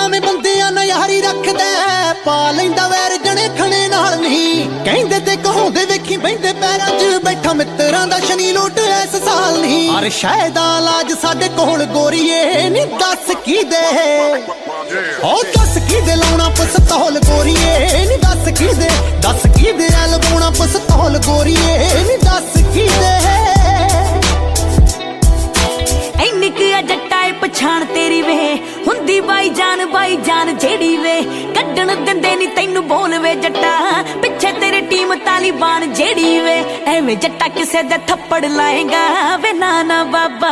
ਭਾਵੇਂ ਬੰਦਿਆਂ ਨਾਲ ਯਾਰੀ ਰੱਖਦਾ ਪਾ ਲੈਂਦਾ ਵੈਰ ਜਣੇ ਖਣੇ ਨਾਲ ਨਹੀਂ ਕਹਿੰਦੇ ਤੇ ਕਹਾਉਂਦੇ ਵੇਖੀ ਬਹਿੰਦੇ ਪੈਰਾਂ 'ਚ ਬੈਠਾ ਮਿੱਤਰਾਂ ਦਾ ਸ਼ਨੀ ਲੁੱਟ ਇਸ ਸਾਲ ਨਹੀਂ ਅਰ ਸ਼ਾਇਦ ਇਲਾਜ ਸਾਡੇ ਕੋਲ ਗੋਰੀਏ ਨੀ ਦੱਸ ਕੀ ਦੇ ਉਹ ਦੱਸ ਕੀ ਦੇ ਲਾਉਣਾ ਪਸਤੌਲ ਗੋਰੀਏ ਨੀ ਦੱਸ ਕੀ ਦੇ ਲਵਾਉਣਾ ਪਸਤੌਲ ਗੋਰੀਏ ਨੀ ਦੱਸ ਕੀ ਦੇ ਇੰਨੀ ਕੁ ਆ ਜੱਟਾ ਏ ਪਛਾਣ ਤੇਰੀ ਵੇ ਹੁੰਦੀ ਬਾਈ ਜਾਨ ਜਿਹੜੀ ਵੇ ਕੱਢਣ ਦਿੰਦੇ ਨੀ ਤੈਨੂੰ ਬੋਲ ਵੇ ਜੱਟਾ ਪਿੱਛੇ ਤੇਰੇ ਟੀਮ ਤਾਲੀਬਾਨ ਜਿਹੜੀ ਵੇ ਐਵੇਂ ਜੱਟਾ ਕਿਸੇ ਦੇ ਥੱਪੜ ਲਾਏਗਾ ਵੇ ਨਾਨਾ ਬਾਬਾ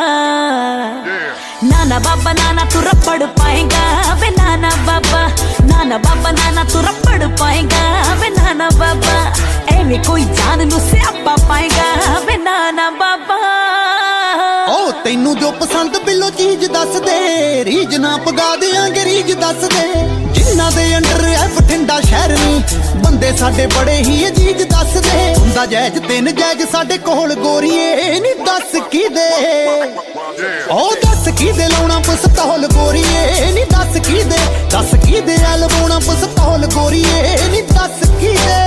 ਨਾਨਾ ਤੂੰ ਰੱਪੜ ਪਾਏਗਾ ਵੇ ਨਾਨਾ ਬਾਬਾ ਨਾਨਾ ਤੂੰ ਰੱਪੜ ਪਾਏਗਾ ਵੇ ਨਾਨਾ ਬਾਬਾ ਐਵੇਂ ਕੋਈ ਜਾਨ ਨੂੰ ਸਿਆਪਾ ਪਾਏਗਾ ਵੇ ਨਾਨਾ ਬਾਬਾ ਓ ਤੈਨੂੰ ਜੋ ਪਸੰਦ ਬਿੱਲੋ ਚੀਜ਼ ਦੱਸ ਦੇ ਰੀਜ ਨਾ ਪਗਾ ਦਿਆਂਗੇ ਰੀਜ ਦੱਸ ਦੇ ਜਿਨ੍ਹਾਂ ਦੇ ਅੰਡਰ ਐ ਬਠਿੰਡਾ ਸ਼ਹਿਰ ਨੀ ਬੰਦੇ ਸਾਡੇ ਬੜੇ ਹੀ ਅਜੀਜ਼ ਦੱਸ ਦੇ ਹੁੰਦਾ ਜਾਇਜ਼ ਤਿੰਨ ਜਾਇਜ਼ ਸਾਡੇ ਕੋਲ ਗੋਰੀਏ ਨੀ ਦੱਸ ਕੀ ਦੇ ਓ ਦੱਸ ਕੀ ਦੇ ਲਾਉਣਾ ਪਸਤੌਲ ਗੋਰੀਏ ਨੀ ਦੱਸ ਕੀ ਦੇ ਲਵਾਉਣਾ ਪਸਤੌਲ ਗੋਰੀਏ ਨੀ ਦੱਸ ਕੀ ਦੇ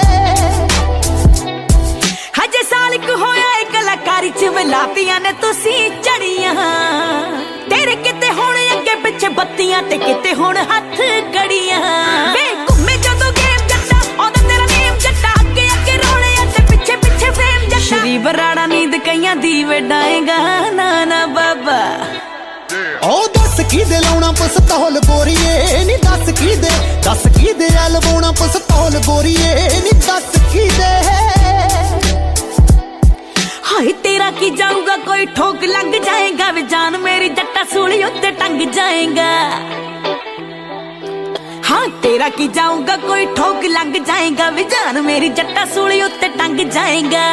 ਹਜੇ ਸਾਲ ਕੁ ਹੋਇਆ ਏ ਕਲਾਕਾਰੀ ਚ ਵਲਾਤੀਆਂ ਨੇ ਤੁਸੀਂ ਚੜੀਆਂ ਤੇਰੇ ਕਿਤੇ ਹੁਣ ਅੱਗੇ ਪਿੱਛੇ ਬੱਤੀਆਂ ਤੇ ਕਿਤੇ ਹੁਣ ਹੱਥ ਗੜੀਆਂ ਵੇ ਘੁੰਮੇ ਜਦੋਂ ਗੇਮ ਜੱਟਾ ਆਉਂਦਾ ਤੇਰਾ ਨੇਮ ਜੱਟਾ ਅੱਗੇ ਰੋਲੇ ਤੇ ਪਿੱਛੇ ਫੇਮ ਜੱਟਾ ਸ਼੍ਰੀ ਬਰਾੜਾ ਨੀਂਦ ਕਈਆਂ ਦੀ ਵਡਾਏਗਾ ਨਾਨਾ ਬਾਬਾ ਓ ਦੱਸ ਕੀ ਦੇ ਲਾਉਣਾ ਪਸਤੌਲ ਗੋਰੀਏ ਨੀ ਦੱਸ ਕੀ ਦੇ ਲਵਾਉਣਾ ਪਸਤੌਲ ਗੋਰੀਏ ਨੀ ਦੱਸ ਕੀ ਦੇ ਹਾਏ ਤੇਰਾ ਕੀ ਜਾਊਗਾ ਕੋਈ ਠੋਕ ਲੱਗ ਜਾਏਗਾ ਵੇ ਜਾਨ ਮੇਰੀ ਜੱਟਾ ਸੂਲੀ ਉੱਤੇ ਟੰਗ ਜਾਏਗਾ ਹਾਂ ਤੇਰਾ ਕੀ ਜਾਊਗਾ ਕੋਈ ਠੋਕ ਲੱਗ ਜਾਏਗਾ ਵੇ ਜਾਨ ਮੇਰੀ ਜੱਟਾ ਸੂਲੀ ਉੱਤੇ ਟੰਗ ਜਾਏਗਾ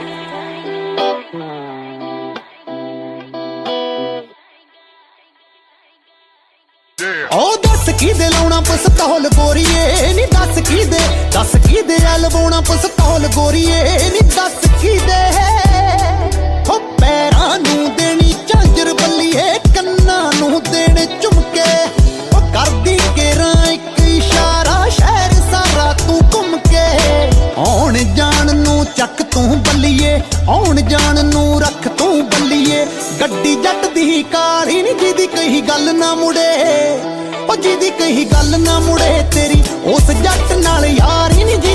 ਓ ਦੱਸ ਕੀ ਦੇ ਲਾਉਣਾ ਪਸਤੌਲ ਗੋਰੀਏ ਨੀ ਦੱਸ ਕੀ ਦੇ ਲਵਾਉਣਾ ਪਸਤੌਲ ਗੋਰੀਏ ਨੀ ਦੱਸ ਕੀ ਦੇ ਹੋ ਪੈਰਾਂ ਨੂੰ ਦੇਣੀ ਝਾਂਜਰ ਬੱਲੀਏ ਕੰਨਾਂ ਨੂੰ ਦੇਣੇ ਝੁਮਕੇ ਉਹ ਕਰਦੀ ਕੇਰਾਂ ਇੱਕ ਇਸ਼ਾਰਾ ਸ਼ਹਿਰ ਸਾਰਾ ਤੂੰ ਘੁੰਮ ਕੇ ਆਉਣ ਜਾਣ ਨੂੰ ਚੱਕ ਤੂੰ ਬੱਲੀਏ ਆਉਣ ਜਾਣ ਨੂੰ ਰੱਖ ਤੂੰ ਬੱਲੀਏ ਗੱਡੀ ਜੱਟ ਦੀ ਕਾਲੀ ਨੀ ਜਿਹਦੀ ਕਹੀ ਗੱਲ ਨਾ ਮੁੜੇ ਉਹ ਜਿਹਦੀ ਕਹੀ ਗੱਲ ਨਾ ਮੁੜੇ ਤੇਰੀ ਉਸ ਜੱਟ ਨਾਲ ਯਾਰੀ ਨੀ